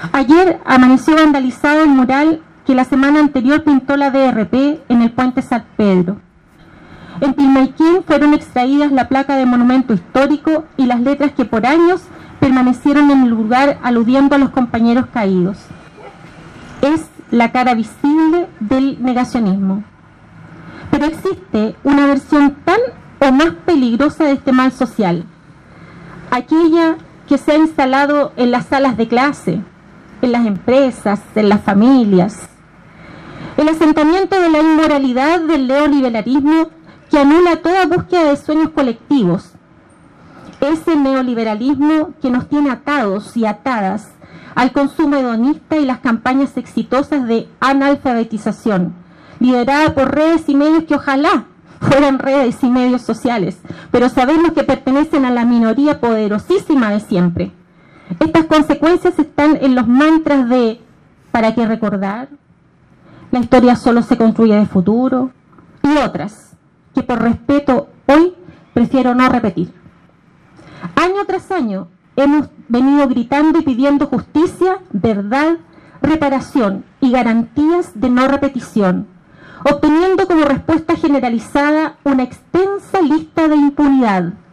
Ayer amaneció vandalizado el mural que la semana anterior pintó la DRP en el puente San Pedro. En Tilmayquén fueron extraídas la placa de monumento histórico y las letras que por años permanecieron en el lugar aludiendo a los compañeros caídos. Es la cara visible del negacionismo. Pero existe una versión tan o más peligrosa de este mal social, aquella que se ha instalado en las salas de clase, en las empresas, en las familias, el asentamiento de la inmoralidad del neoliberalismo que anula toda búsqueda de sueños colectivos, ese neoliberalismo que nos tiene atados y atadas al consumo hedonista y las campañas exitosas de analfabetización, liderada por redes y medios que ojalá fueran redes y medios sociales, pero sabemos que pertenecen a la minoría poderosísima de siempre. Estas consecuencias están en los mantras de ¿para qué recordar? La historia solo se construye de futuro, y otras que por respeto hoy prefiero no repetir. Año tras año hemos venido gritando y pidiendo justicia, verdad, reparación y garantías de no repetición, obteniendo como respuesta generalizada una extensa lista de impunidad.